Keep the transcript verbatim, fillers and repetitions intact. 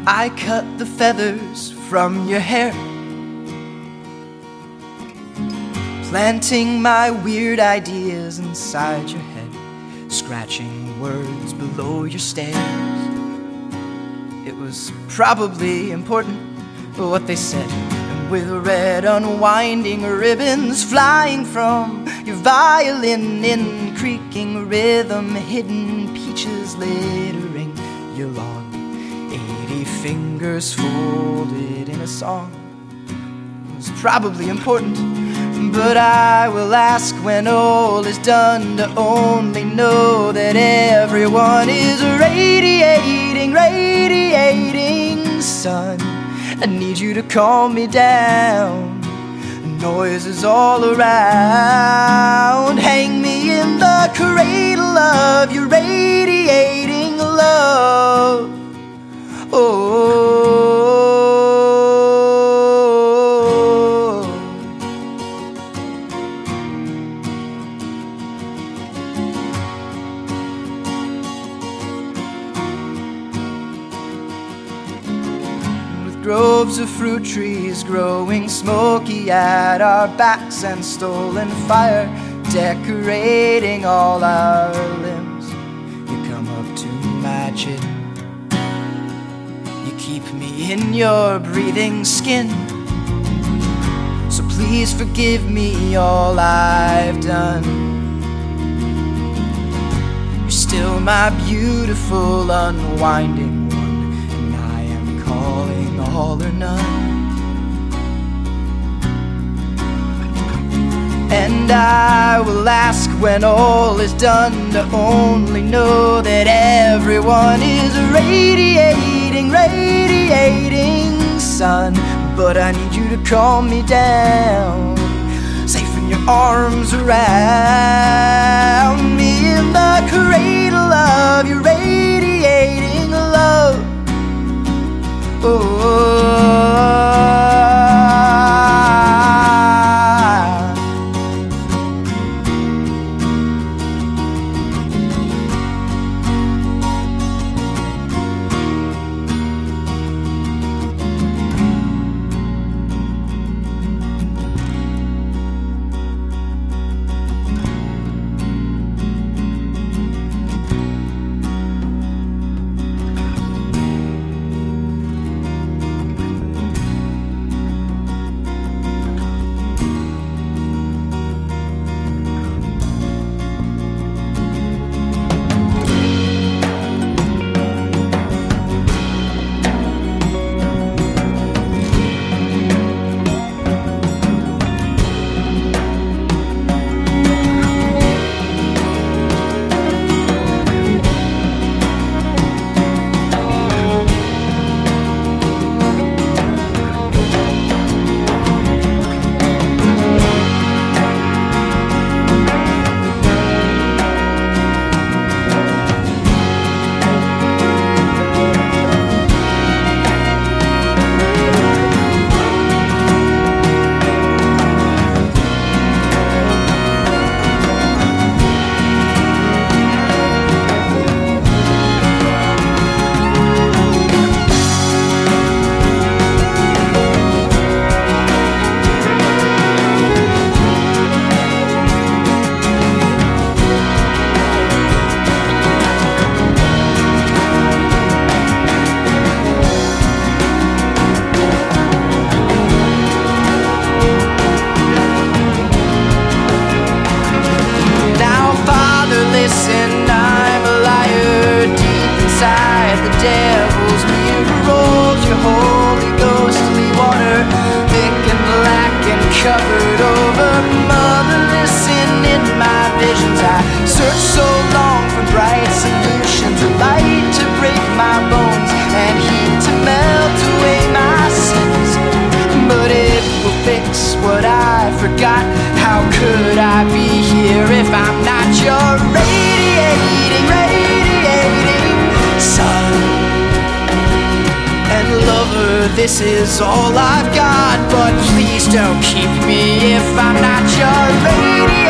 I cut the feathers from your hair, planting my weird ideas inside your head, scratching words below your stairs. It was probably important what they said, and with red unwinding ribbons flying from your violin in creaking rhythm, hidden peaches littering your lawn, eighty fingers folded in a song. It was probably important, but I will ask when all is done to only know that everyone is radiating, radiating sun. I need you to calm me down. Noise is all around. Hang me in the cradle of your radiating love. Oh, groves of fruit trees growing smoky at our backs, and stolen fire decorating all our limbs. You come up to my chin, you keep me in your breathing skin. So please forgive me all I've done. You're still my beautiful unwinding, all or none. And I will ask when all is done to only know that everyone is radiating, radiating sun. But I need you to calm me down, safe in your arms around me, in the cradle of your radiating love. Oh, covered over, motherless and in my visions I searched so long for bright solutions, a light to break my bones and heat to melt away my sins. But it will fix what I forgot. How could I be here if I'm not your radiating, radiating sun? And lover, this is all I've got, but please don't keep me if I'm not your radiating